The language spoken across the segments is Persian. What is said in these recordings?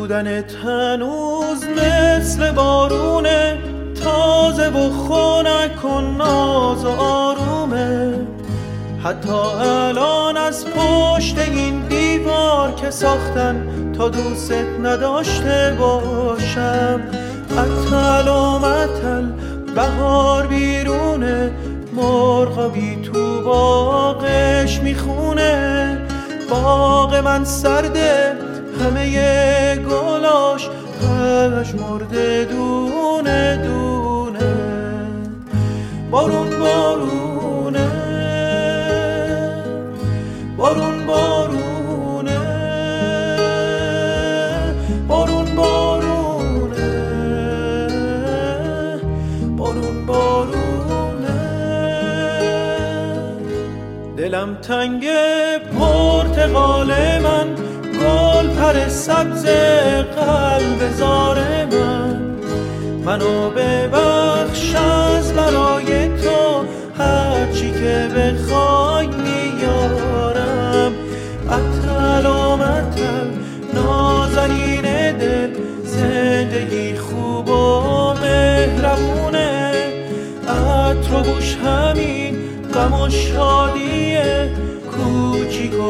بودنت هنوز مثل بارونه، تازه و خنک و ناز و آرومه. حتی الان از پشت این دیوار که ساختن تا دوست نداشته باشم، عطل و مطل بهار بیرونه، مرغا بی تو باغش میخونه. باغ من سرده همه گلاش پژمرده دونه دونه. بارون بارونه، بارون بارونه، بارون بارونه، بارون بارونه. دلم تنگ پرتقال من، گل پر سبز قلب زار منو ببخش از برای تو، هرچی که بخوای میارم. عطل و مطل نازنین دل، زندگی خوب و مهربونه. عطر و بوش همین غم و شادیه، کوچیک و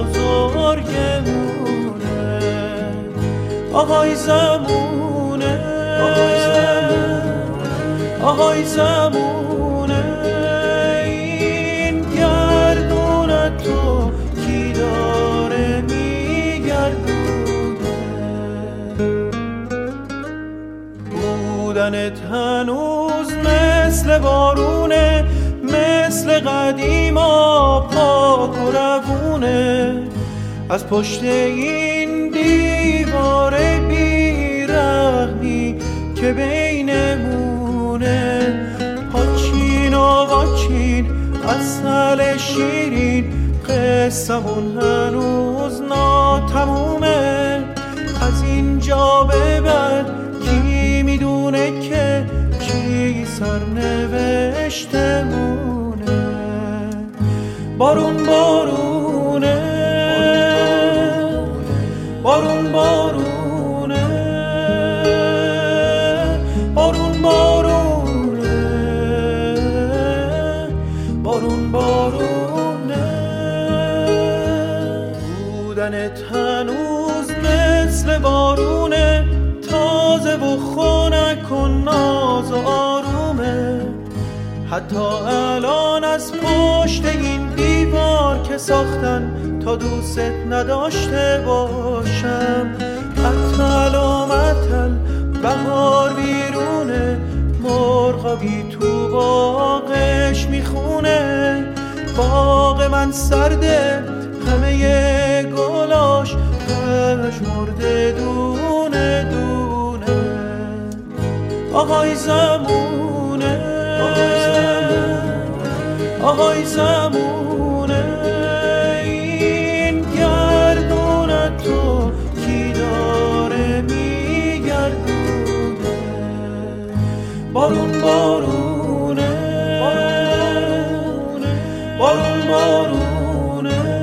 بزرگمونه. آهای زمونه، آهای زمونه، این گردون تو کی داره میگردونه. بودنت هنوز مثل بارونه، مثل قدیما پاک و روونه. از پشت این دیوار بیرحمی که بینمونه، پاچین و واچین عسل شیرین، قصمون هنوز ناتمومه. از اینجا به بعد کی میدونه که چی سرنوشتمونه. بارون بارونه، بارون بارونه، بارون بارونه، بارون بارونه. بودنت هنوز مثل بارونه، تازه و خنک و ناز و آرومه. حتی الان از پشت این دیوار که ساختن تا دوست نداشته باشم، عطل و مطل بهار بیرونه، مرغا بی تو باغش میخونه. باغ من سرده همه گلاش پژمرده دونه دونه. آهای زمونه، آهای زمونه، این گردون تو کی داره میگردونه. بارون بارونه، بارون بارونه،